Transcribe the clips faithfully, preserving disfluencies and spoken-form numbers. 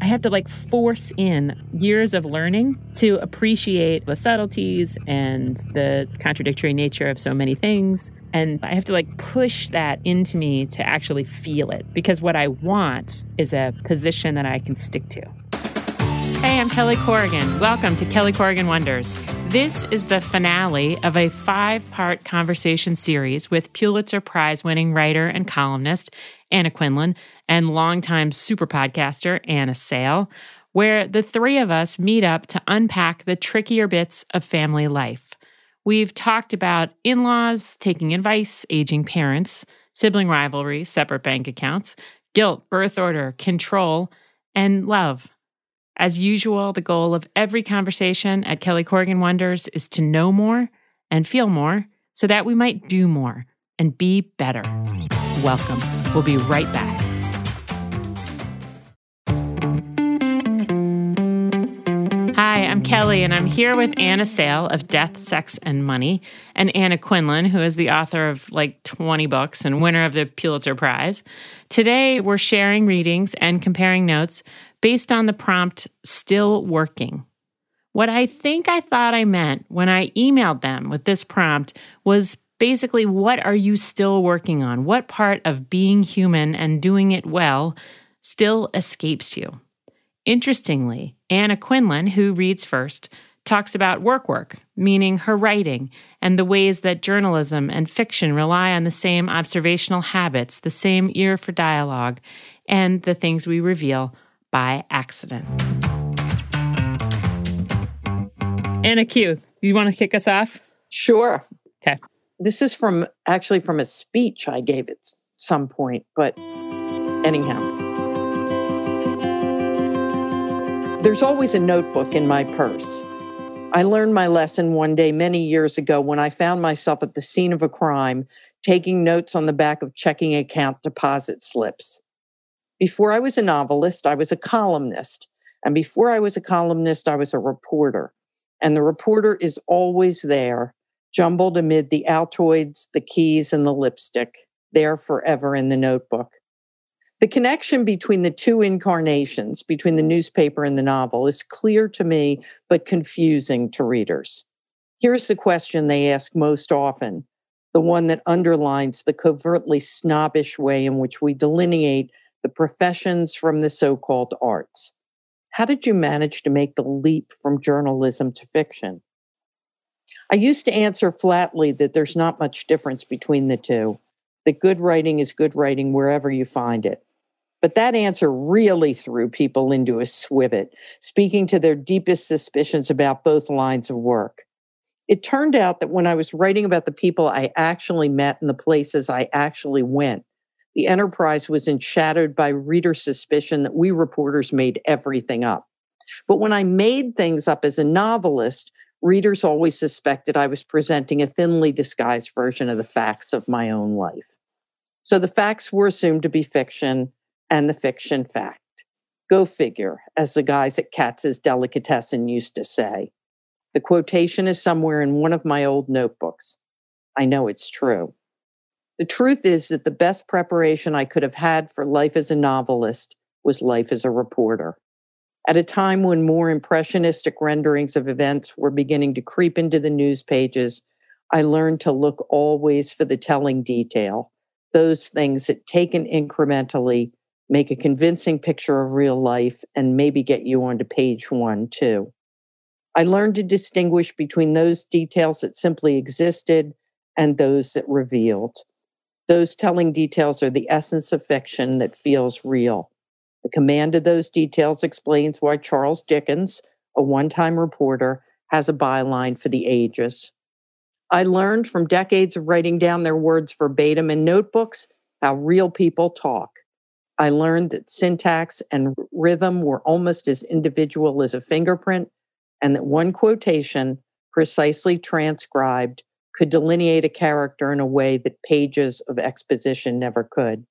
have to like force in years of learning to appreciate the subtleties and the contradictory nature of so many things. And I have to like push that into me to actually feel it, because what I want is a position that I can stick to. Hey, I'm Kelly Corrigan. Welcome to Kelly Corrigan Wonders. This is the finale of a five-part conversation series with Pulitzer Prize-winning writer and columnist Anna Quindlen and longtime super podcaster Anna Sale, where the three of us meet up to unpack the trickier bits of family life. We've talked about in-laws, taking advice, aging parents, sibling rivalry, separate bank accounts, guilt, birth order, control, and love. As usual, the goal of every conversation at Kelly Corrigan Wonders is to know more and feel more so that we might do more and be better. Welcome. We'll be right back. Hi, I'm Kelly, and I'm here with Anna Sale of Death, Sex, and Money, and Anna Quindlen, who is the author of like twenty books and winner of the Pulitzer Prize. Today, we're sharing readings and comparing notes based on the prompt, still working. What I think I thought I meant when I emailed them with this prompt was basically, what are you still working on? What part of being human and doing it well still escapes you? Interestingly, Anna Quindlen, who reads first, talks about work work, meaning her writing, and the ways that journalism and fiction rely on the same observational habits, the same ear for dialogue, and the things we reveal by accident. Anna Q, you want to kick us off? Sure. Okay. This is from actually from a speech I gave at some point, but anyhow. There's always a notebook in my purse. I learned my lesson one day many years ago when I found myself at the scene of a crime, taking notes on the back of checking account deposit slips. Before I was a novelist, I was a columnist. And before I was a columnist, I was a reporter. And the reporter is always there, jumbled amid the Altoids, the keys, and the lipstick, there forever in the notebook. The connection between the two incarnations, between the newspaper and the novel, is clear to me, but confusing to readers. Here's the question they ask most often, the one that underlines the covertly snobbish way in which we delineate the professions from the so-called arts. How did you manage to make the leap from journalism to fiction? I used to answer flatly that there's not much difference between the two, that good writing is good writing wherever you find it. But that answer really threw people into a swivet, speaking to their deepest suspicions about both lines of work. It turned out that when I was writing about the people I actually met and the places I actually went, the enterprise was enshadowed by reader suspicion that we reporters made everything up. But when I made things up as a novelist, readers always suspected I was presenting a thinly disguised version of the facts of my own life. So the facts were assumed to be fiction, and the fiction fact. Go figure, as the guys at Katz's Delicatessen used to say. The quotation is somewhere in one of my old notebooks. I know it's true. The truth is that the best preparation I could have had for life as a novelist was life as a reporter. At a time when more impressionistic renderings of events were beginning to creep into the news pages, I learned to look always for the telling detail, those things that, taken incrementally, make a convincing picture of real life and maybe get you onto page one, too. I learned to distinguish between those details that simply existed and those that revealed. Those telling details are the essence of fiction that feels real. The command of those details explains why Charles Dickens, a one-time reporter, has a byline for the ages. I learned from decades of writing down their words verbatim in notebooks how real people talk. I learned that syntax and rhythm were almost as individual as a fingerprint, and that one quotation, precisely transcribed, could delineate a character in a way that pages of exposition never could.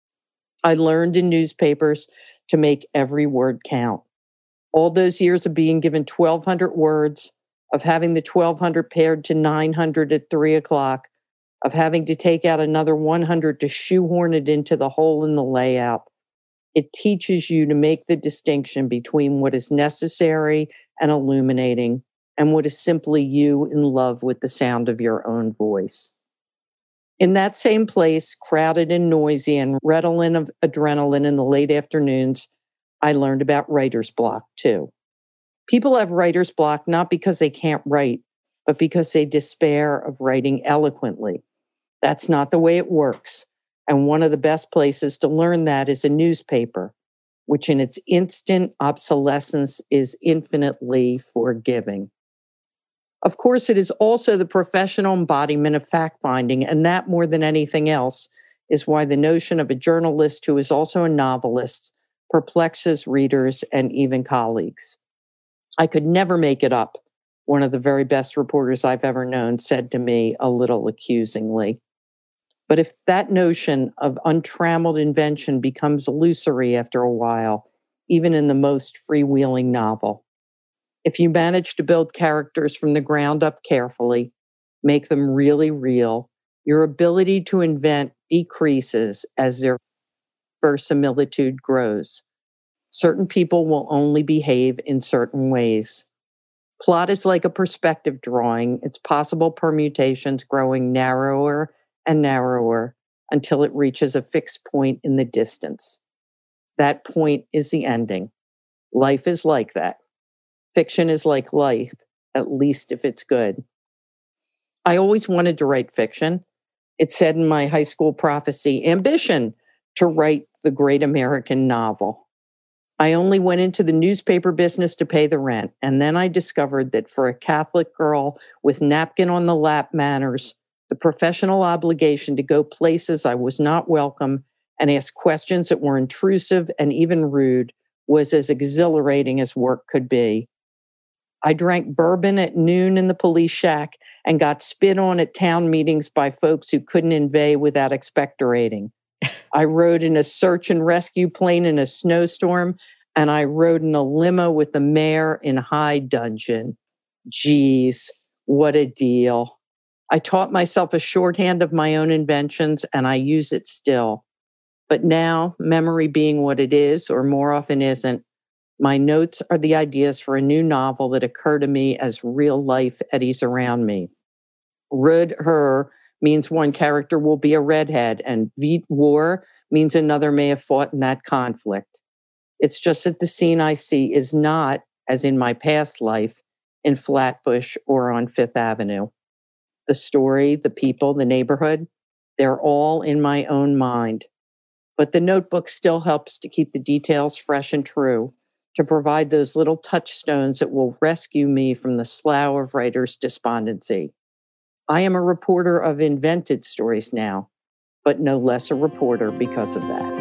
I learned in newspapers to make every word count. All those years of being given twelve hundred words, of having the twelve hundred paired to nine hundred at three o'clock, of having to take out another one hundred to shoehorn it into the hole in the layout. It teaches you to make the distinction between what is necessary and illuminating and what is simply you in love with the sound of your own voice. In that same place, crowded and noisy and redolent of adrenaline in the late afternoons, I learned about writer's block too. People have writer's block not because they can't write, but because they despair of writing eloquently. That's not the way it works. And one of the best places to learn that is a newspaper, which in its instant obsolescence is infinitely forgiving. Of course, it is also the professional embodiment of fact-finding, and that more than anything else is why the notion of a journalist who is also a novelist perplexes readers and even colleagues. I could never make it up, one of the very best reporters I've ever known said to me a little accusingly. But if that notion of untrammeled invention becomes illusory after a while, even in the most freewheeling novel, if you manage to build characters from the ground up carefully, make them really real, your ability to invent decreases as their verisimilitude grows. Certain people will only behave in certain ways. Plot is like a perspective drawing, its possible permutations growing narrower and narrower until it reaches a fixed point in the distance. That point is the ending. Life is like that. Fiction is like life, at least if it's good. I always wanted to write fiction. It said in my high school prophecy, ambition to write the great American novel. I only went into the newspaper business to pay the rent, and then I discovered that for a Catholic girl with napkin on the lap manners, the professional obligation to go places I was not welcome and ask questions that were intrusive and even rude was as exhilarating as work could be. I drank bourbon at noon in the police shack and got spit on at town meetings by folks who couldn't inveigh without expectorating. I rode in a search and rescue plane in a snowstorm, and I rode in a limo with the mayor in high dudgeon. Geez, what a deal. I taught myself a shorthand of my own inventions, and I use it still. But now, memory being what it is, or more often isn't, my notes are the ideas for a new novel that occur to me as real life eddies around me. Rud her means one character will be a redhead, and Vit war means another may have fought in that conflict. It's just that the scene I see is not, as in my past life, in Flatbush or on Fifth Avenue. The story, the people, the neighborhood, they're all in my own mind. But the notebook still helps to keep the details fresh and true, to provide those little touchstones that will rescue me from the slough of writer's despondency. I am a reporter of invented stories now, but no less a reporter because of that.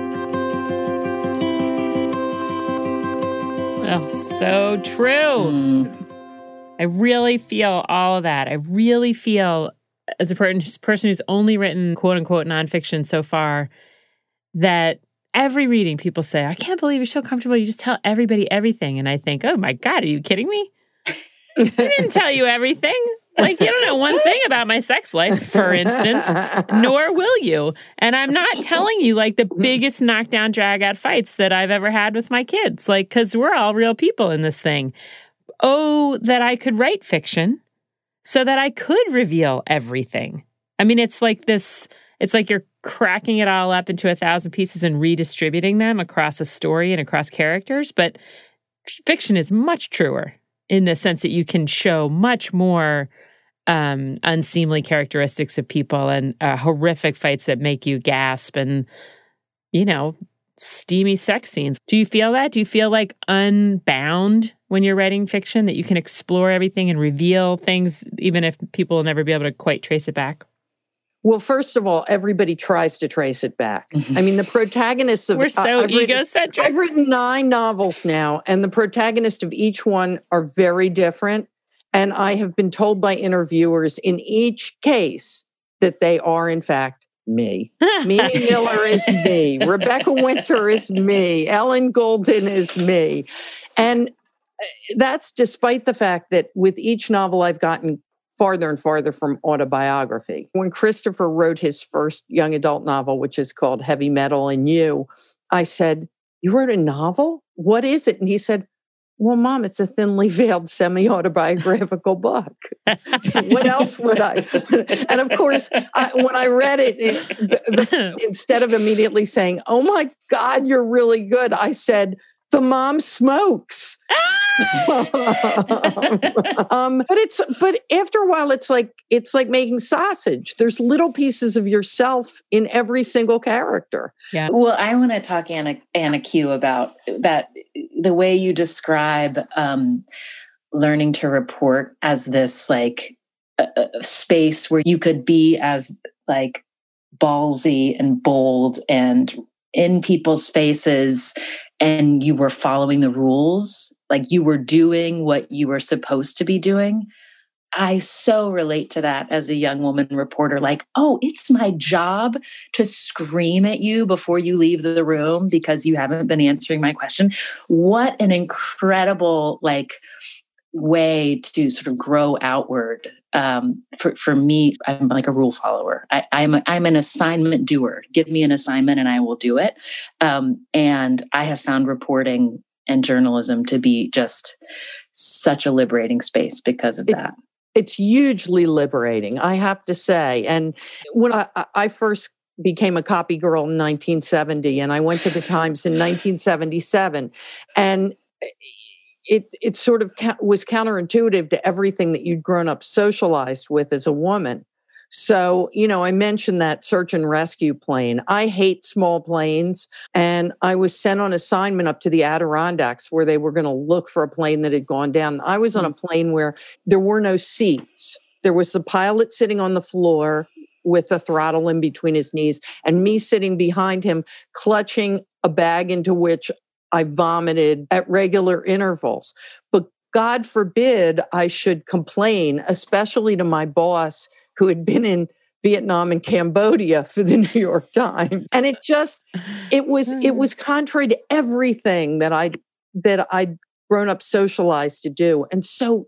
Oh, so true. Mm. I really feel all of that. I really feel, as a per- person who's only written quote-unquote nonfiction so far, that every reading people say, I can't believe you're so comfortable. You just tell everybody everything. And I think, oh my God, are you kidding me? I didn't tell you everything. Like, you don't know one thing about my sex life, for instance, nor will you. And I'm not telling you, like, the biggest knockdown, drag-out fights that I've ever had with my kids. Like, because we're all real people in this thing. Oh, that I could write fiction so that I could reveal everything. I mean, it's like this, it's like you're cracking it all up into a thousand pieces and redistributing them across a story and across characters. But fiction is much truer in the sense that you can show much more um, unseemly characteristics of people and uh, horrific fights that make you gasp and, you know, steamy sex scenes. Do you feel that? Do you feel like unbound when you're writing fiction, that you can explore everything and reveal things, even if people will never be able to quite trace it back? Well, first of all, everybody tries to trace it back. I mean, the protagonists of... We're so uh, I've egocentric. Written, I've written nine novels now, and the protagonists of each one are very different. And I have been told by interviewers in each case that they are, in fact, me. Mimi Miller is me. Rebecca Winter is me. Ellen Golden is me. And that's despite the fact that with each novel I've gotten farther and farther from autobiography. When Christopher wrote his first young adult novel, which is called Heavy Metal and You, I said, you wrote a novel? What is it? And he said, well, Mom, it's a thinly veiled semi-autobiographical book. What else would I? And of course, I, when I read it, it the, the, instead of immediately saying, oh my God, you're really good, I said, the mom smokes. um, but it's but after a while, it's like it's like making sausage. There's little pieces of yourself in every single character. Yeah. Well, I want to talk, Anna, Anna Q, about that. The way you describe um, learning to report as this like a, a space where you could be as like ballsy and bold and in people's faces, and you were following the rules, like you were doing what you were supposed to be doing. I so relate to that as a young woman reporter, like, oh, it's my job to scream at you before you leave the room because you haven't been answering my question. What an incredible, like, way to sort of grow outward. Um, for, for me, I'm like a rule follower. I, I'm, a, I'm an assignment doer. Give me an assignment and I will do it. Um, and I have found reporting and journalism to be just such a liberating space because of it, that. It's hugely liberating, I have to say. And when I, I first became a copy girl in nineteen seventy, and I went to the Times in nineteen seventy-seven, and it it sort of was counterintuitive to everything that you'd grown up socialized with as a woman. So, you know, I mentioned that search and rescue plane. I hate small planes. And I was sent on assignment up to the Adirondacks where they were going to look for a plane that had gone down. I was on a plane where there were no seats. There was the pilot sitting on the floor with the throttle in between his knees and me sitting behind him, clutching a bag into which I vomited at regular intervals. But God forbid I should complain, especially to my boss who had been in Vietnam and Cambodia for the New York Times. And it just, it was, it was contrary to everything that I, that I'd grown up socialized to do. And so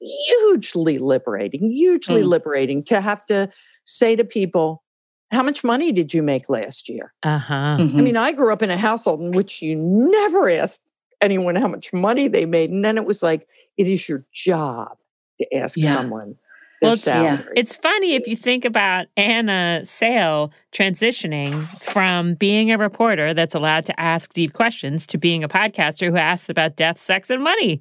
hugely liberating, hugely mm. liberating to have to say to people, how much money did you make last year? Uh-huh. Mm-hmm. I mean, I grew up in a household in which you never asked anyone how much money they made. And then it was like, it is your job to ask yeah. someone their well, it's, salary. Yeah. It's funny if you think about Anna Sale transitioning from being a reporter that's allowed to ask deep questions to being a podcaster who asks about death, sex, and money.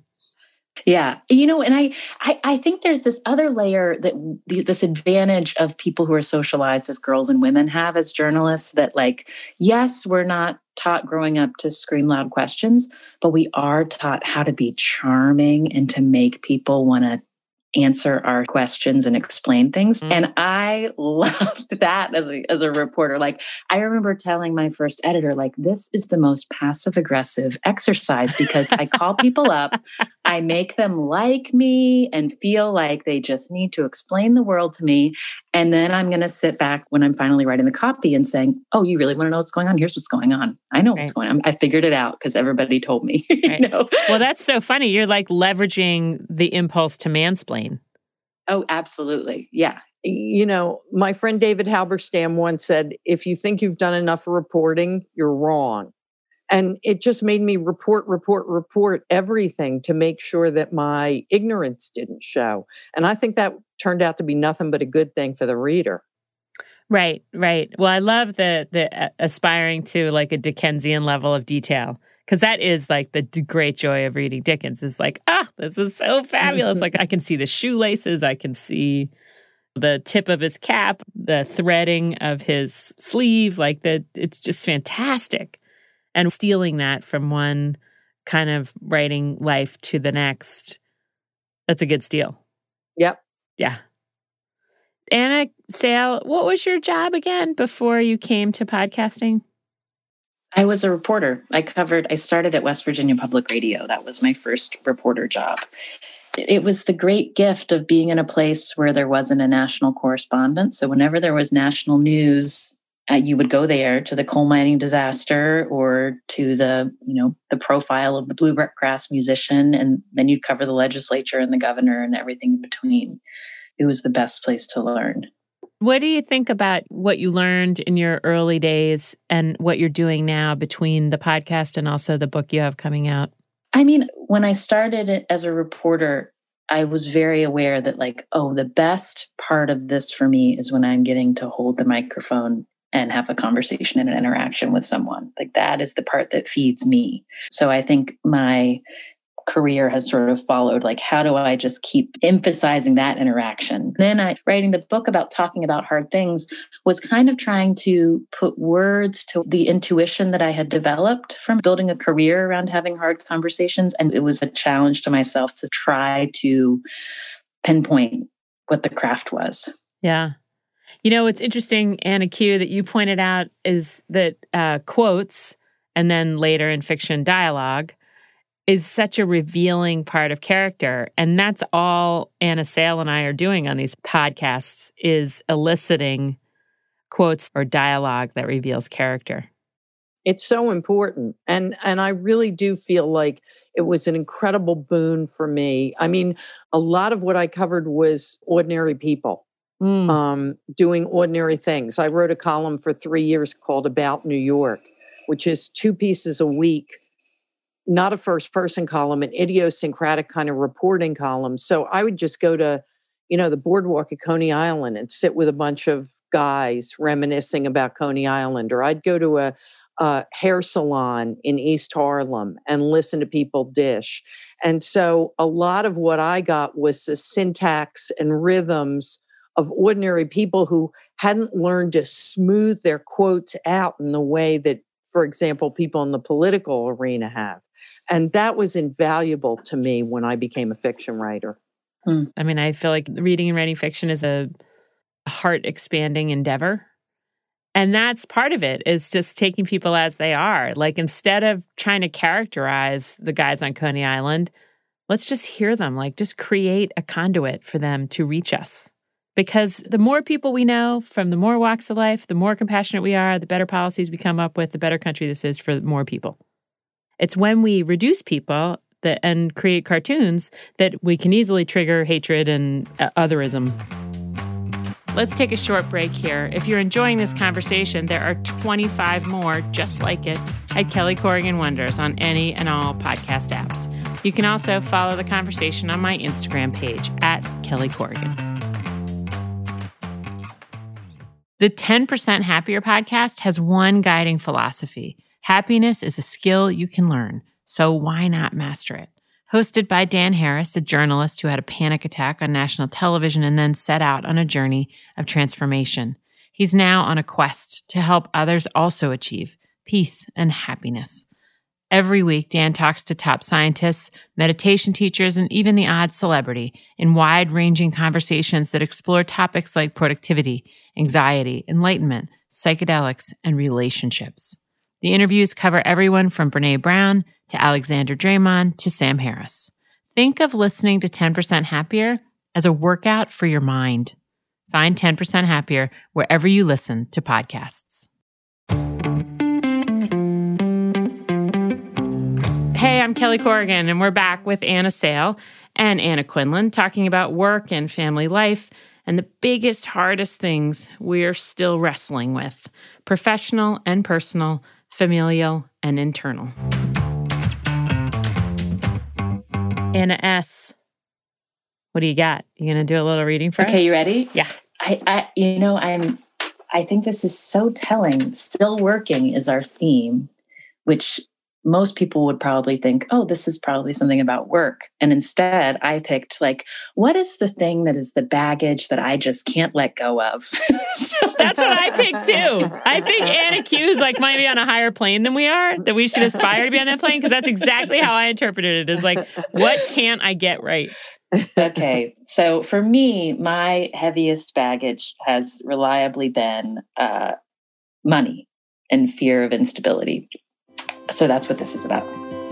Yeah. You know, and I, I, I think there's this other layer that this advantage of people who are socialized as girls and women have as journalists that like, yes, we're not taught growing up to scream loud questions, but we are taught how to be charming and to make people want to answer our questions and explain things. Mm. And I loved that as a, as a reporter. Like, I remember telling my first editor, like, this is the most passive aggressive exercise because I call people up, I make them like me and feel like they just need to explain the world to me. And then I'm going to sit back when I'm finally writing the copy and saying, oh, you really want to know what's going on? Here's what's going on. I know right. what's going on. I figured it out because everybody told me. Right. you know? Well, that's so funny. You're like leveraging the impulse to mansplain. Oh, absolutely. Yeah. You know, my friend David Halberstam once said, if you think you've done enough reporting, you're wrong. And it just made me report, report, report everything to make sure that my ignorance didn't show. And I think that turned out to be nothing but a good thing for the reader. Right, right. Well, I love the the aspiring to like a Dickensian level of detail. Because that is like the great joy of reading Dickens is like, ah, this is so fabulous. Like I can see the shoelaces. I can see the tip of his cap, the threading of his sleeve. Like that, it's just fantastic. And stealing that from one kind of writing life to the next, that's a good steal. Yep. Yeah. Anna Sale, what was your job again before you came to podcasting? I was a reporter. I covered, I started at West Virginia Public Radio. That was my first reporter job. It was the great gift of being in a place where there wasn't a national correspondent. So whenever there was national news, uh, you would go there to the coal mining disaster or to the, you know, the profile of the bluegrass musician. And then you'd cover the legislature and the governor and everything in between. It was the best place to learn. What do you think about what you learned in your early days and what you're doing now between the podcast and also the book you have coming out? I mean, when I started it as a reporter, I was very aware that like, oh, the best part of this for me is when I'm getting to hold the microphone and have a conversation and an interaction with someone. Like that is the part that feeds me. So I think my career has sort of followed, like, how do I just keep emphasizing that interaction? Then I, writing the book about talking about hard things was kind of trying to put words to the intuition that I had developed from building a career around having hard conversations. And it was a challenge to myself to try to pinpoint what the craft was. Yeah. You know, it's interesting, Anna Q, that you pointed out is that uh, quotes and then later in fiction dialogue is such a revealing part of character. And that's all Anna Sale and I are doing on these podcasts is eliciting quotes or dialogue that reveals character. It's so important. And and I really do feel like it was an incredible boon for me. I mean, a lot of what I covered was ordinary people mm. um, doing ordinary things. I wrote a column for three years called About New York, which is two pieces a week. Not a first person column, an idiosyncratic kind of reporting column. So I would just go to, you know, the boardwalk at Coney Island and sit with a bunch of guys reminiscing about Coney Island. Or I'd go to a, a hair salon in East Harlem and listen to people dish. And so a lot of what I got was the syntax and rhythms of ordinary people who hadn't learned to smooth their quotes out in the way that, for example, people in the political arena have. And that was invaluable to me when I became a fiction writer. Hmm. I mean, I feel like reading and writing fiction is a heart-expanding endeavor. And that's part of it, is just taking people as they are. Like, instead of trying to characterize the guys on Coney Island, let's just hear them. Like, just create a conduit for them to reach us. Because the more people we know from the more walks of life, the more compassionate we are, the better policies we come up with, the better country this is for more people. It's when we reduce people that, and create cartoons that we can easily trigger hatred and uh, otherism. Let's take a short break here. If you're enjoying this conversation, there are twenty-five more just like it at Kelly Corrigan Wonders on any and all podcast apps. You can also follow the conversation on my Instagram page at Kelly Corrigan. The ten percent Happier podcast has one guiding philosophy. Happiness is a skill you can learn, so why not master it? Hosted by Dan Harris, a journalist who had a panic attack on national television and then set out on a journey of transformation. He's now on a quest to help others also achieve peace and happiness. Every week, Dan talks to top scientists, meditation teachers, and even the odd celebrity in wide-ranging conversations that explore topics like productivity, anxiety, enlightenment, psychedelics, and relationships. The interviews cover everyone from Brené Brown to Alexander Draymond to Sam Harris. Think of listening to ten percent Happier as a workout for your mind. Find ten percent Happier wherever you listen to podcasts. Hey, I'm Kelly Corrigan, and we're back with Anna Sale and Anna Quinlan talking about work and family life and the biggest, hardest things we're still wrestling with: professional and personal, familial and internal. Anna S., what do you got? You going to do a little reading for okay, us? Okay, you ready? Yeah. I, I, you know, I'm, I think this is so telling. Still working is our theme, which most people would probably think, oh, this is probably something about work. And instead I picked like, what is the thing that is the baggage that I just can't let go of? So that's what I picked too. I think Anna Q is like might be on a higher plane than we are, that we should aspire to be on that plane, because that's exactly how I interpreted it, is like, what can't I get right? Okay. So for me, my heaviest baggage has reliably been uh, money and fear of instability. So that's what this is about.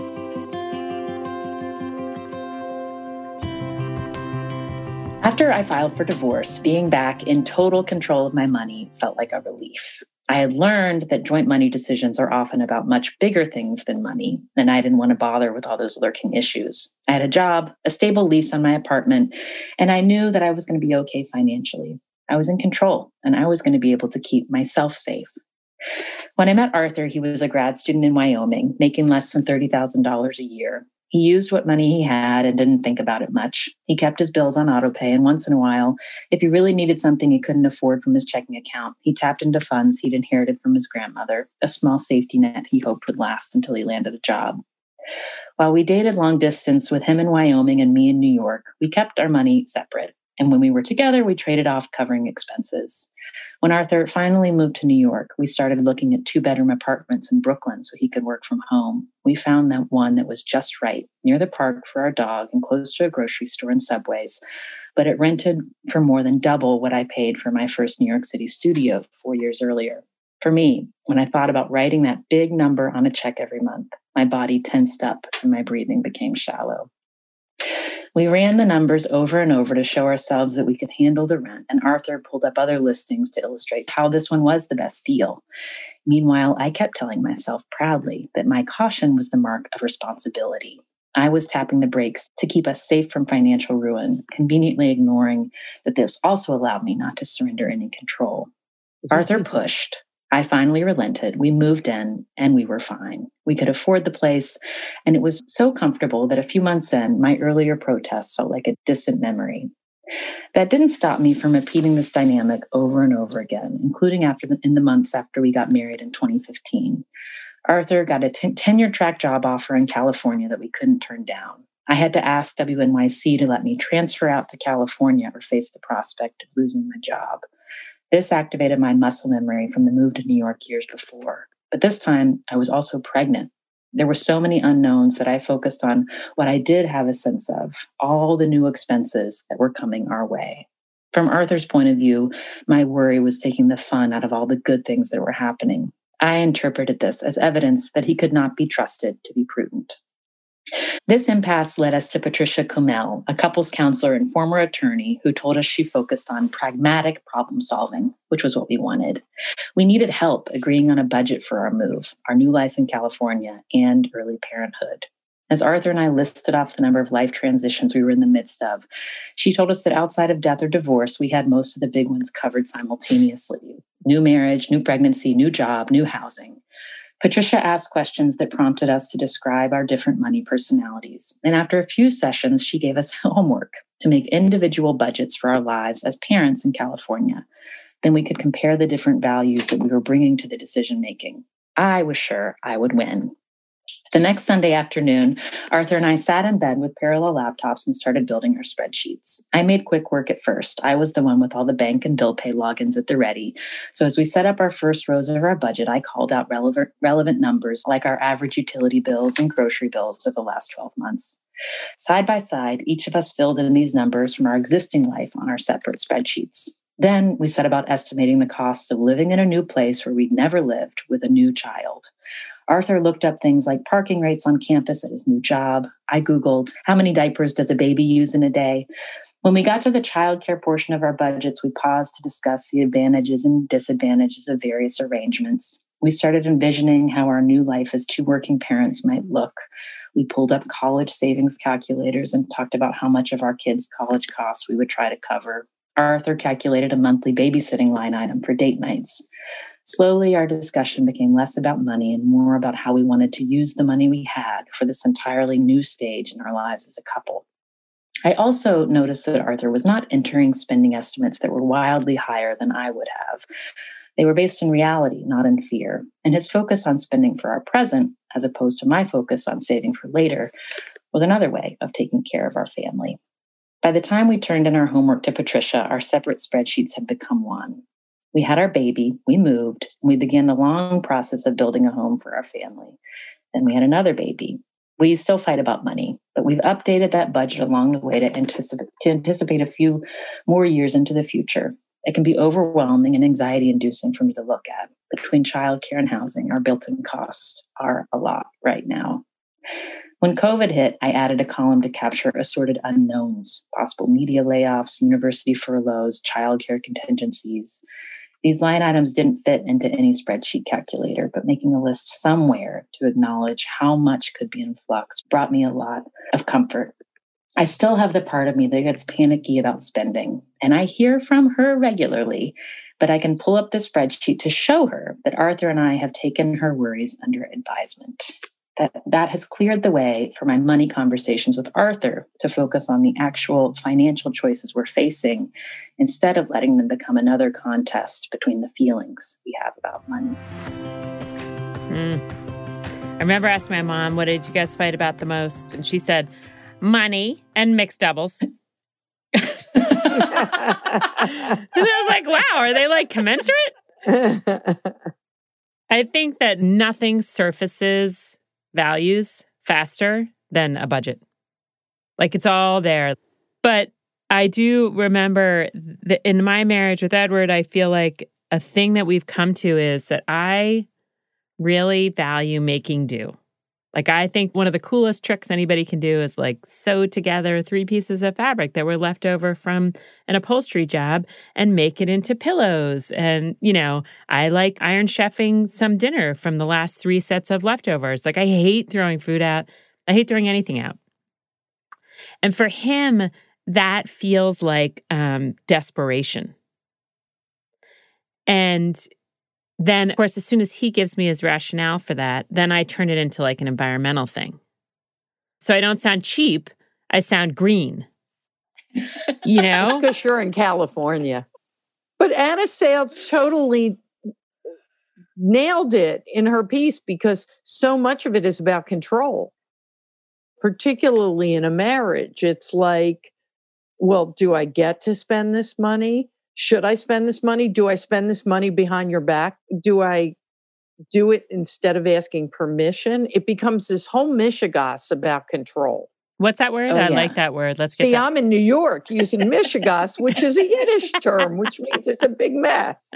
After I filed for divorce, being back in total control of my money felt like a relief. I had learned that joint money decisions are often about much bigger things than money, and I didn't want to bother with all those lurking issues. I had a job, a stable lease on my apartment, and I knew that I was going to be okay financially. I was in control, and I was going to be able to keep myself safe. When I met Arthur, he was a grad student in Wyoming, making less than thirty thousand dollars a year. He used what money he had and didn't think about it much. He kept his bills on autopay, and once in a while, if he really needed something he couldn't afford from his checking account, he tapped into funds he'd inherited from his grandmother, a small safety net he hoped would last until he landed a job. While we dated long distance with him in Wyoming and me in New York, we kept our money separate. And when we were together, we traded off covering expenses. When Arthur finally moved to New York, we started looking at two-bedroom apartments in Brooklyn so he could work from home. We found that one that was just right, near the park for our dog and close to a grocery store and Subways. But it rented for more than double what I paid for my first New York City studio four years earlier. For me, when I thought about writing that big number on a check every month, my body tensed up and my breathing became shallow. We ran the numbers over and over to show ourselves that we could handle the rent, and Arthur pulled up other listings to illustrate how this one was the best deal. Meanwhile, I kept telling myself proudly that my caution was the mark of responsibility. I was tapping the brakes to keep us safe from financial ruin, conveniently ignoring that this also allowed me not to surrender any control. Arthur pushed. I finally relented. We moved in and we were fine. We could afford the place, and it was so comfortable that a few months in, my earlier protests felt like a distant memory. That didn't stop me from repeating this dynamic over and over again, including after the, in the months after we got married in twenty fifteen. Arthur got a ten- tenure-track job offer in California that we couldn't turn down. I had to ask W N Y C to let me transfer out to California or face the prospect of losing my job. This activated my muscle memory from the move to New York years before. But this time, I was also pregnant. There were so many unknowns that I focused on what I did have a sense of, all the new expenses that were coming our way. From Arthur's point of view, my worry was taking the fun out of all the good things that were happening. I interpreted this as evidence that he could not be trusted to be prudent. This impasse led us to Patricia Comel, a couples counselor and former attorney who told us she focused on pragmatic problem solving, which was what we wanted. We needed help agreeing on a budget for our move, our new life in California, and early parenthood. As Arthur and I listed off the number of life transitions we were in the midst of, she told us that outside of death or divorce, we had most of the big ones covered simultaneously. New marriage, new pregnancy, new job, new housing. Patricia asked questions that prompted us to describe our different money personalities. And after a few sessions, she gave us homework to make individual budgets for our lives as parents in California. Then we could compare the different values that we were bringing to the decision-making. I was sure I would win. The next Sunday afternoon, Arthur and I sat in bed with parallel laptops and started building our spreadsheets. I made quick work at first. I was the one with all the bank and bill pay logins at the ready. So as we set up our first rows of our budget, I called out relevant, relevant numbers like our average utility bills and grocery bills of the last twelve months. Side by side, each of us filled in these numbers from our existing life on our separate spreadsheets. Then we set about estimating the costs of living in a new place where we'd never lived with a new child. Arthur looked up things like parking rates on campus at his new job. I Googled, how many diapers does a baby use in a day? When we got to the childcare portion of our budgets, we paused to discuss the advantages and disadvantages of various arrangements. We started envisioning how our new life as two working parents might look. We pulled up college savings calculators and talked about how much of our kids' college costs we would try to cover. Arthur calculated a monthly babysitting line item for date nights. Slowly, our discussion became less about money and more about how we wanted to use the money we had for this entirely new stage in our lives as a couple. I also noticed that Arthur was not entering spending estimates that were wildly higher than I would have. They were based in reality, not in fear. And his focus on spending for our present, as opposed to my focus on saving for later, was another way of taking care of our family. By the time we turned in our homework to Patricia, our separate spreadsheets had become one. We had our baby, we moved, and we began the long process of building a home for our family. Then we had another baby. We still fight about money, but we've updated that budget along the way to anticipate, to anticipate a few more years into the future. It can be overwhelming and anxiety-inducing for me to look at. Between childcare and housing, our built-in costs are a lot right now. When COVID hit, I added a column to capture assorted unknowns, possible media layoffs, university furloughs, childcare contingencies. These line items didn't fit into any spreadsheet calculator, but making a list somewhere to acknowledge how much could be in flux brought me a lot of comfort. I still have the part of me that gets panicky about spending. And I hear from her regularly, but I can pull up the spreadsheet to show her that Arthur and I have taken her worries under advisement. That that has cleared the way for my money conversations with Arthur to focus on the actual financial choices we're facing instead of letting them become another contest between the feelings we have about money. Mm. I remember asking my mom, what did you guys fight about the most? And she said, money and mixed doubles. And I was like, wow, are they like commensurate? I think that nothing surfaces values faster than a budget. Like it's all there. But I do remember that in my marriage with Edward, I feel like a thing that we've come to is that I really value making do. Like I think one of the coolest tricks anybody can do is like sew together three pieces of fabric that were left over from an upholstery job and make it into pillows. And, you know, I like Iron Chefing some dinner from the last three sets of leftovers. Like I hate throwing food out. I hate throwing anything out. And for him, that feels like um, desperation. And then, of course, as soon as he gives me his rationale for that, then I turn it into like an environmental thing. So I don't sound cheap. I sound green. You know? It's because you're in California. But Anna Sales totally nailed it in her piece because so much of it is about control, particularly in a marriage. It's like, well, do I get to spend this money? Should I spend this money? Do I spend this money behind your back? Do I do it instead of asking permission? It becomes this whole mishigas about control. What's that word? Oh, I yeah. like that word. Let's get See, that. I'm in New York using mishigas, which is a Yiddish term, which means it's a big mess.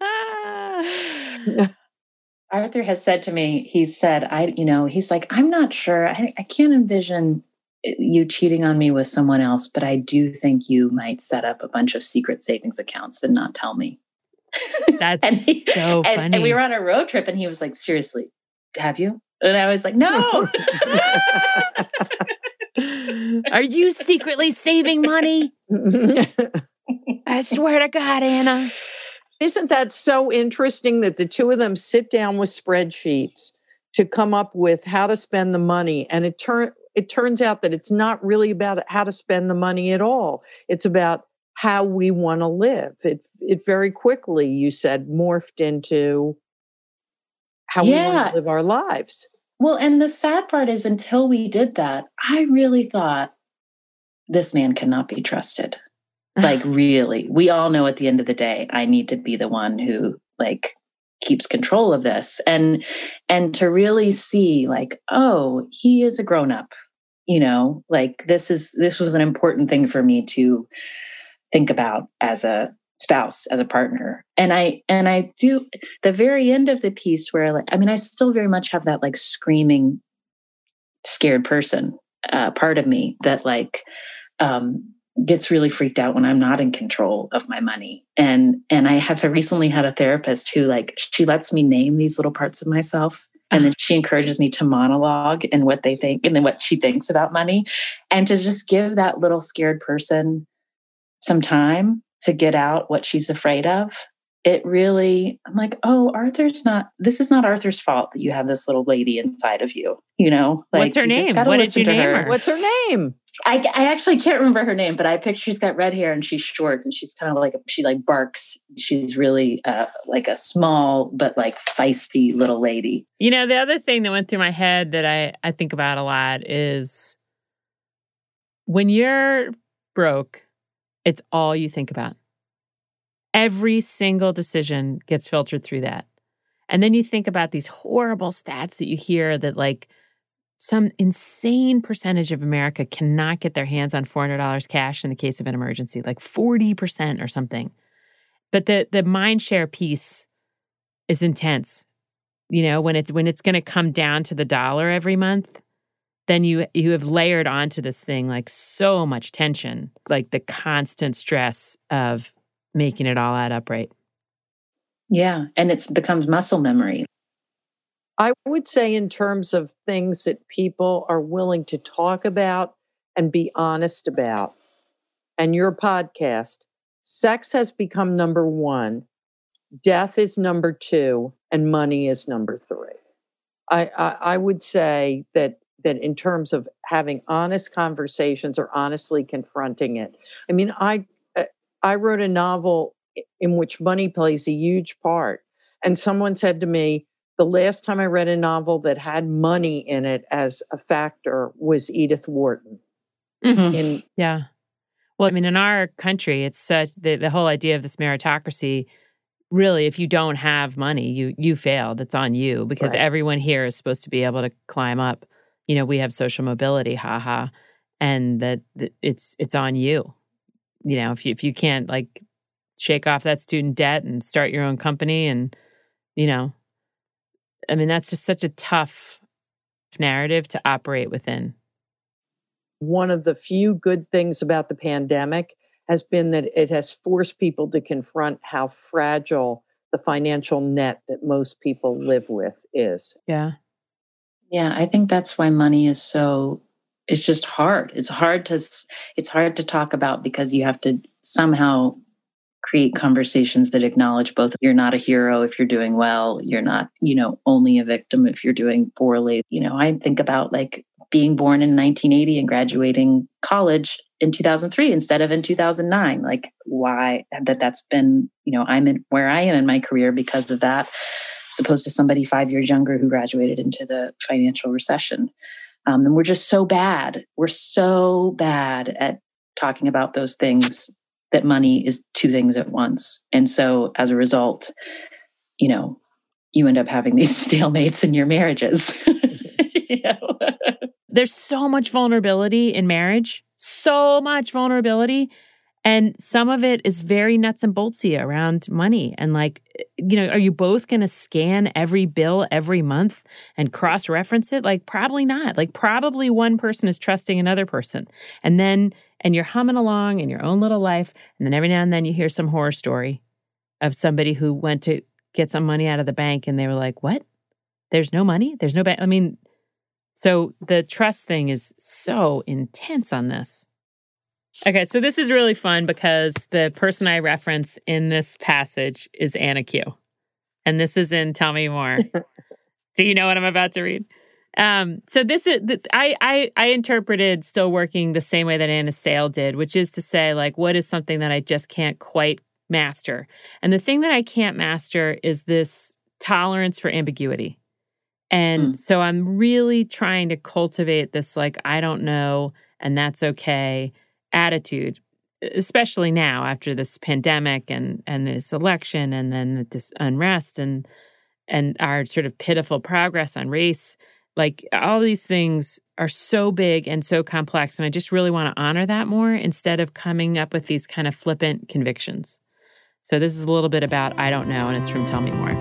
Arthur has said to me, he said, I, you know, he's like, I'm not sure. I, I can't envision you cheating on me with someone else, but I do think you might set up a bunch of secret savings accounts and not tell me. That's and he, so and, funny. And we were on a road trip and he was like, seriously, have you? And I was like, no. Are you secretly saving money? I swear to God, Anna. Isn't that so interesting that the two of them sit down with spreadsheets to come up with how to spend the money? And it turns it turns out that it's not really about how to spend the money at all. It's about how we want to live. It it very quickly, you said, morphed into how yeah. we want to live our lives. Well, and the sad part is until we did that, I really thought this man cannot be trusted. Like really, we all know at the end of the day, I need to be the one who like keeps control of this. And, and to really see like, oh, he is a grown-up, you know, like this is, this was an important thing for me to think about as a spouse, as a partner. And I, and I do the very end of the piece where like, I mean, I still very much have that like screaming, scared person, uh, part of me that like, um, gets really freaked out when I'm not in control of my money. And, and I have recently had a therapist who like, she lets me name these little parts of myself. And then she encourages me to monologue and what they think and then what she thinks about money. And to just give that little scared person some time to get out what she's afraid of. It really, I'm like, oh, Arthur's not, this is not Arthur's fault that you have this little lady inside of you, you know? Like, what's her you name? What did you name her? her? What's her name? I, I actually can't remember her name, but I picture she's got red hair and she's short and she's kind of like, she like barks. She's really uh, like a small, but like feisty little lady. You know, the other thing that went through my head that I, I think about a lot is when you're broke, it's all you think about. Every single decision gets filtered through that. And then you think about these horrible stats that you hear that like some insane percentage of America cannot get their hands on four hundred dollars cash in the case of an emergency, like forty percent or something. But the the mind share piece is intense. You know, when it's when it's going to come down to the dollar every month, then you you have layered onto this thing like so much tension, like the constant stress of making it all add up right. Yeah. And it becomes muscle memory. I would say in terms of things that people are willing to talk about and be honest about. And your podcast, sex has become number one, death is number two, and money is number three. I, I, I would say that that in terms of having honest conversations or honestly confronting it. I mean, I I wrote a novel in which money plays a huge part. And someone said to me, the last time I read a novel that had money in it as a factor was Edith Wharton. Mm-hmm. In, yeah. Well, I mean, in our country, it's such the, the whole idea of this meritocracy. Really, if you don't have money, you you failed. It's on you because right. everyone here is supposed to be able to climb up. You know, we have social mobility, haha, and that, that it's it's on you. You know, if you if you can't like shake off that student debt and start your own company, and you know, I mean, that's just such a tough narrative to operate within. One of the few good things about the pandemic has been that it has forced people to confront how fragile the financial net that most people live with is. Yeah. Yeah, I think that's why money is so, it's just hard. It's hard to, it's hard to talk about because you have to somehow create conversations that acknowledge both. You're not a hero if you're doing well. You're not, you know, only a victim if you're doing poorly. You know, I think about like being born in nineteen eighty and graduating college in two thousand three instead of in two thousand nine. Like why that that's been, you know, I'm in where I am in my career because of that, as opposed to somebody five years younger who graduated into the financial recession. Um, and we're just so bad. We're so bad at talking about those things, that money is two things at once. And so as a result, you know, you end up having these stalemates in your marriages. You know? There's so much vulnerability in marriage, so much vulnerability. And some of it is very nuts and boltsy around money. And like, you know, are you both going to scan every bill every month and cross-reference it? Like, probably not. Like, probably one person is trusting another person. And then, and you're humming along in your own little life. And then every now and then you hear some horror story of somebody who went to get some money out of the bank and they were like, what? There's no money? There's no bank? I mean, so the trust thing is so intense on this. Okay, so this is really fun because the person I reference in this passage is Anna Q. And this is in Tell Me More. Do you know what I'm about to read? Um, so this is, I, I, I interpreted Still Working the same way that Anna Sale did, which is to say, like, what is something that I just can't quite master? And the thing that I can't master is this tolerance for ambiguity. And mm. so I'm really trying to cultivate this, like, I don't know, and that's okay attitude, especially now after this pandemic and, and this election and then this unrest and and our sort of pitiful progress on race. Like, all these things are so big and so complex, and I just really want to honor that more instead of coming up with these kind of flippant convictions. So this is a little bit about I don't know, and it's from Tell Me More.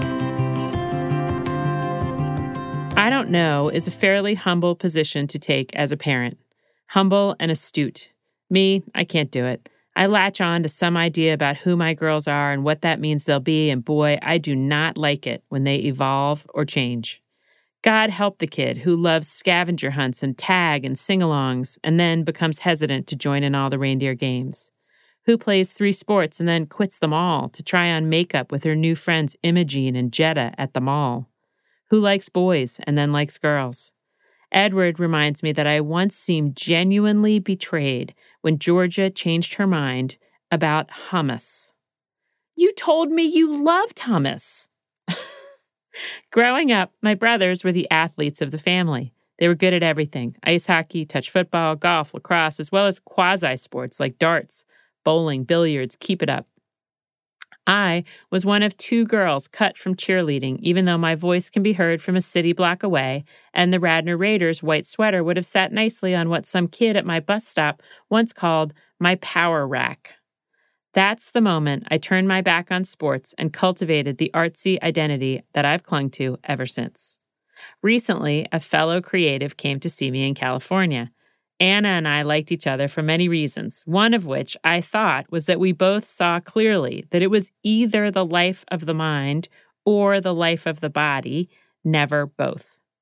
I don't know is a fairly humble position to take as a parent. Humble and astute. Me, I can't do it. I latch on to some idea about who my girls are and what that means they'll be, and boy, I do not like it when they evolve or change. God help the kid who loves scavenger hunts and tag and sing-alongs and then becomes hesitant to join in all the reindeer games. Who plays three sports and then quits them all to try on makeup with her new friends Imogene and Jetta at the mall. Who likes boys and then likes girls. Edward reminds me that I once seemed genuinely betrayed when Georgia changed her mind about hummus. You told me you loved hummus. Growing up, my brothers were the athletes of the family. They were good at everything: ice hockey, touch football, golf, lacrosse, as well as quasi-sports like darts, bowling, billiards, keep it up. I was one of two girls cut from cheerleading, even though my voice can be heard from a city block away, and the Radnor Raiders' white sweater would have sat nicely on what some kid at my bus stop once called my power rack. That's the moment I turned my back on sports and cultivated the artsy identity that I've clung to ever since. Recently, a fellow creative came to see me in California. Anna and I liked each other for many reasons, one of which I thought was that we both saw clearly that it was either the life of the mind or the life of the body, never both.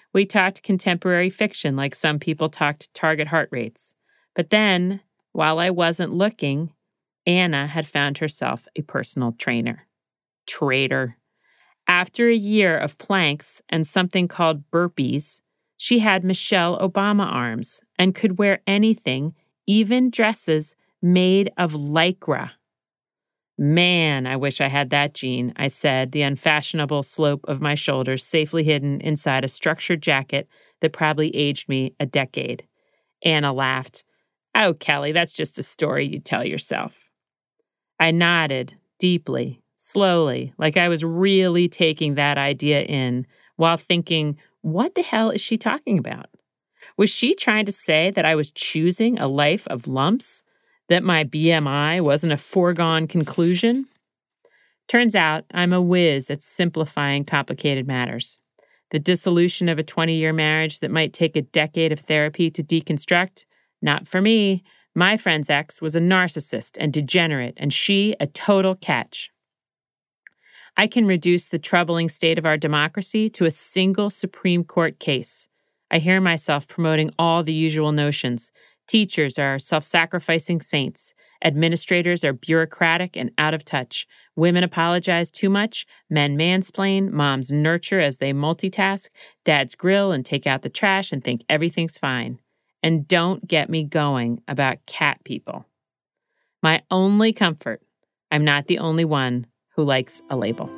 We talked contemporary fiction like some people talked target heart rates. But then, while I wasn't looking, Anna had found herself a personal trainer. Traitor. After a year of planks and something called burpees, she had Michelle Obama arms and could wear anything, even dresses made of Lycra. Man, I wish I had that gene, I said, the unfashionable slope of my shoulders safely hidden inside a structured jacket that probably aged me a decade. Anna laughed. Oh, Kelly, that's just a story you tell yourself. I nodded deeply, slowly, like I was really taking that idea in, while thinking, what the hell is she talking about? Was she trying to say that I was choosing a life of lumps? That my B M I wasn't a foregone conclusion? Turns out I'm a whiz at simplifying complicated matters. The dissolution of a twenty-year marriage that might take a decade of therapy to deconstruct? Not for me. My friend's ex was a narcissist and degenerate, and she a total catch. I can reduce the troubling state of our democracy to a single Supreme Court case. I hear myself promoting all the usual notions. Teachers are self-sacrificing saints. Administrators are bureaucratic and out of touch. Women apologize too much. Men mansplain. Moms nurture as they multitask. Dads grill and take out the trash and think everything's fine. And don't get me going about cat people. My only comfort, I'm not the only one who likes a label.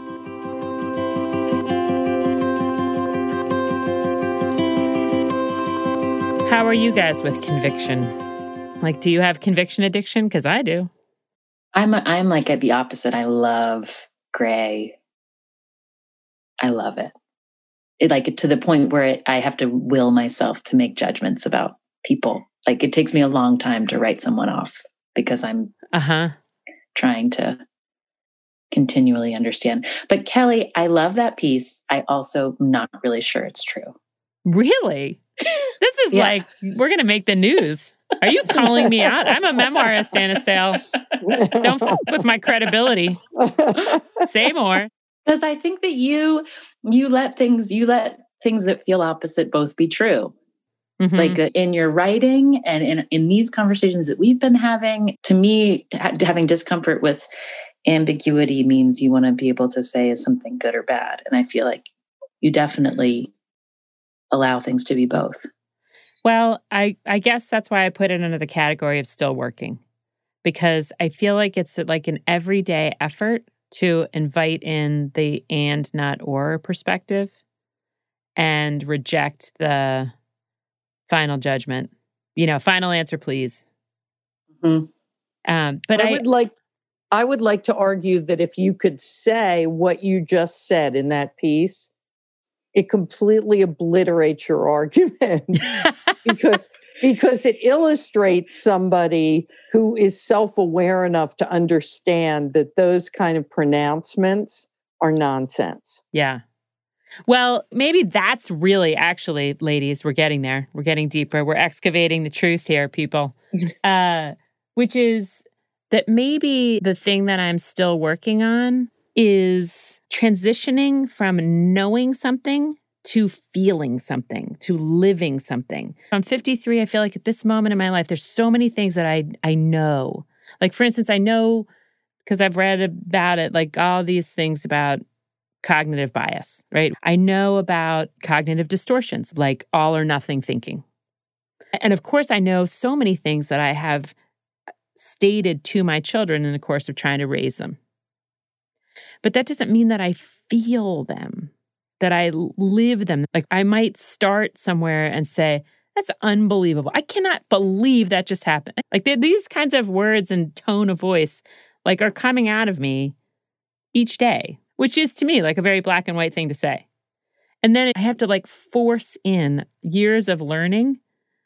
How are you guys with conviction? Like, do you have conviction addiction? Because I do. I'm a, I'm like at the opposite. I love gray. I love it. It like to the point where it, I have to will myself to make judgments about people. Like it takes me a long time to write someone off because I'm uh-huh. trying to continually understand. But Kelly, I love that piece. I also am not really sure it's true. Really? This is yeah. like, we're going to make the news. Are you calling me out? I'm a memoirist, Anna Sale. Don't f- with my credibility. Say more. Because I think that you, you let things, you let things that feel opposite both be true. Mm-hmm. Like uh, in your writing and in, in these conversations that we've been having, to me, ha- having discomfort with ambiguity means you want to be able to say is something good or bad. And I feel like you definitely allow things to be both. Well, I, I guess that's why I put it under the category of still working, because I feel like it's like an everyday effort to invite in the and not or perspective and reject the final judgment. You know, final answer, please. Mm-hmm. Um, but I, I would like, I would like to argue that if you could say what you just said in that piece, it completely obliterates your argument because because it illustrates somebody who is self-aware enough to understand that those kind of pronouncements are nonsense. Yeah. Well, maybe that's really actually, ladies, we're getting there. We're getting deeper. We're excavating the truth here, people. uh, which is that maybe the thing that I'm still working on is transitioning from knowing something to feeling something, to living something. I'm fifty-three. I feel like at this moment in my life, there's so many things that I I know. Like, for instance, I know, because I've read about it, like all these things about cognitive bias, right? I know about cognitive distortions, like all or nothing thinking. And of course, I know so many things that I have stated to my children in the course of trying to raise them. But that doesn't mean that I feel them, that I live them. Like I might start somewhere and say, that's unbelievable. I cannot believe that just happened. Like these kinds of words and tone of voice like are coming out of me each day, which is to me like a very black and white thing to say. And then I have to like force in years of learning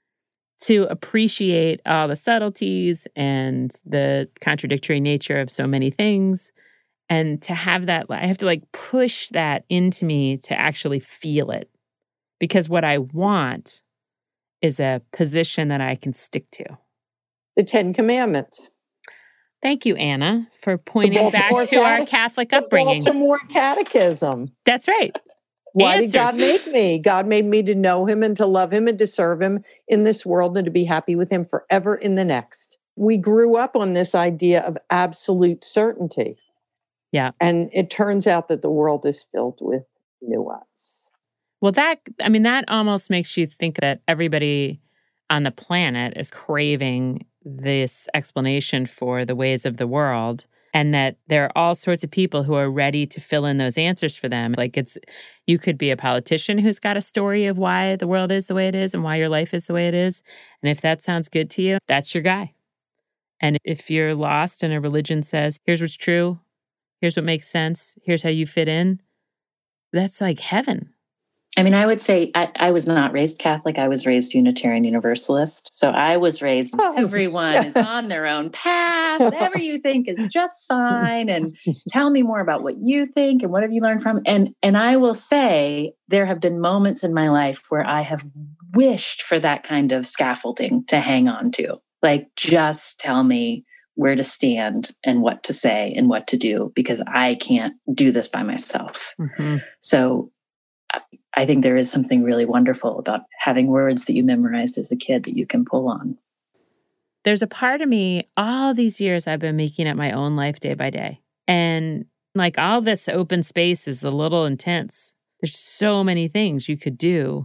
to appreciate all the subtleties and the contradictory nature of so many things. And to have that, I have to like push that into me to actually feel it. Because what I want is a position that I can stick to. The Ten Commandments. Thank you, Anna, for pointing back to our Catholic upbringing. The Baltimore Catechism. That's right. Why answers. did God make me? God made me to know him and to love him and to serve him in this world and to be happy with him forever in the next. We grew up on this idea of absolute certainty. Yeah. And it turns out that the world is filled with nuance. Well, that, I mean, that almost makes you think that everybody on the planet is craving this explanation for the ways of the world, and that there are all sorts of people who are ready to fill in those answers for them. Like it's, you could be a politician who's got a story of why the world is the way it is and why your life is the way it is. And if that sounds good to you, that's your guy. And if you're lost and a religion says, here's what's true, here's what makes sense, here's how you fit in, that's like heaven. I mean, I would say I, I was not raised Catholic. I was raised Unitarian Universalist. So I was raised, oh. everyone is on their own path. Whatever you think is just fine. And tell me more about what you think and what have you learned from. And, and I will say there have been moments in my life where I have wished for that kind of scaffolding to hang on to. Like, just tell me where to stand and what to say and what to do, because I can't do this by myself. Mm-hmm. So I think there is something really wonderful about having words that you memorized as a kid that you can pull on. There's a part of me, all these years I've been making up my own life day by day. And like all this open space is a little intense. There's so many things you could do.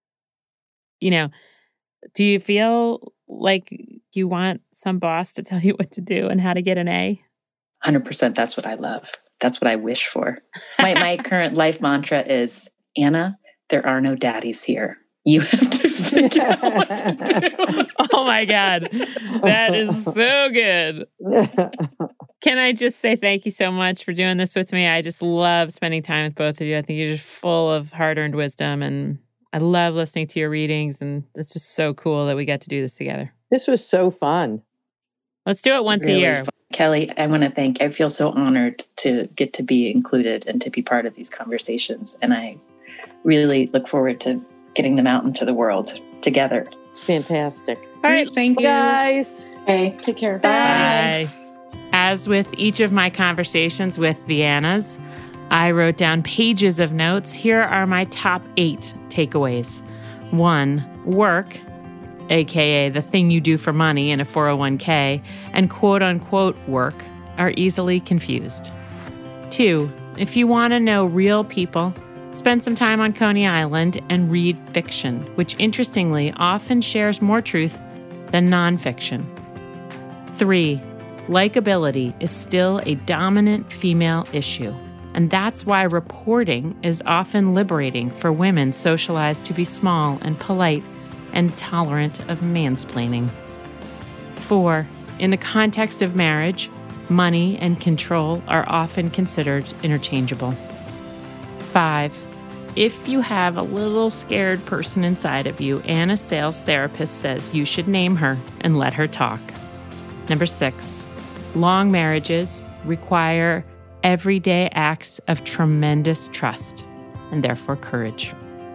You know, do you feel like you want some boss to tell you what to do and how to get an A? one hundred percent. That's what I love. That's what I wish for. My, my current life mantra is, Anna, there are no daddies here. You have to figure out what to do. Oh my God. That is so good. Can I just say thank you so much for doing this with me? I just love spending time with both of you. I think you're just full of hard-earned wisdom, and I love listening to your readings, and it's just so cool that we got to do this together. This was so fun. Let's do it once really a year. Fun. Kelly, I want to thank, I feel so honored to get to be included and to be part of these conversations. And I really look forward to getting them out into the world together. Fantastic. All right. Thank you. Guys. Okay. Take care. Bye. Bye. As with each of my conversations with the Annas, I wrote down pages of notes. Here are my top eight takeaways. One, work, A K A the thing you do for money in a four oh one k, and quote-unquote work are easily confused. Two, if you want to know real people, spend some time on Coney Island and read fiction, which interestingly often shares more truth than nonfiction. Three, likability is still a dominant female issue, and that's why reporting is often liberating for women socialized to be small and polite and tolerant of mansplaining. Four, in the context of marriage, money and control are often considered interchangeable. Five, if you have a little scared person inside of you, Anna's sales therapist says you should name her and let her talk. Number six, long marriages require everyday acts of tremendous trust and therefore courage.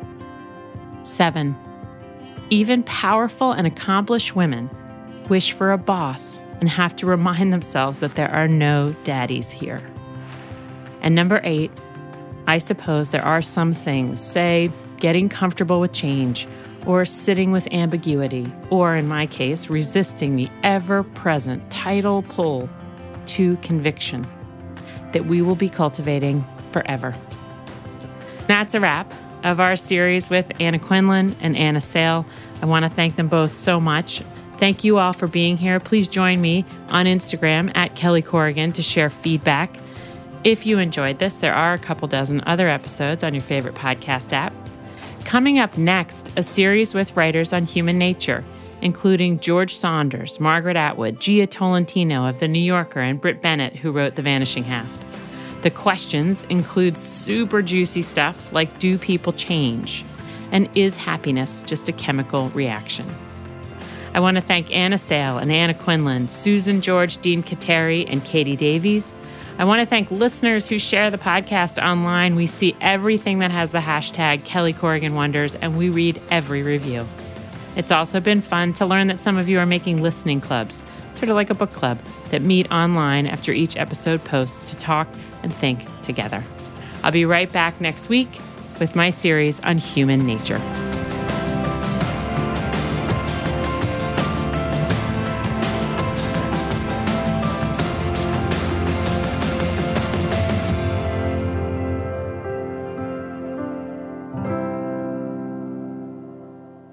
Seven, even powerful and accomplished women wish for a boss and have to remind themselves that there are no daddies here. And number eight, I suppose there are some things, say, getting comfortable with change, or sitting with ambiguity, or in my case, resisting the ever-present tidal pull to conviction, that we will be cultivating forever. That's a wrap of our series with Anna Quindlen and Anna Sale. I want to thank them both so much. Thank you all for being here. Please join me on Instagram at Kelly Corrigan to share feedback. If you enjoyed this, there are a couple dozen other episodes on your favorite podcast app. Coming up next, a series with writers on human nature, including George Saunders, Margaret Atwood, Gia Tolentino of The New Yorker, and Britt Bennett, who wrote The Vanishing Half. The questions include super juicy stuff like, do people change? And is happiness just a chemical reaction? I want to thank Anna Sale and Anna Quindlen, Susan George, Dean Kateri, and Katie Davies. I want to thank listeners who share the podcast online. We see everything that has the hashtag Kelly Corrigan Wonders, and we read every review. It's also been fun to learn that some of you are making listening clubs, sort of like a book club, that meet online after each episode posts to talk and think together. I'll be right back next week. with my series on human nature.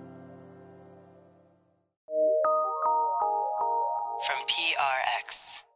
From P R X.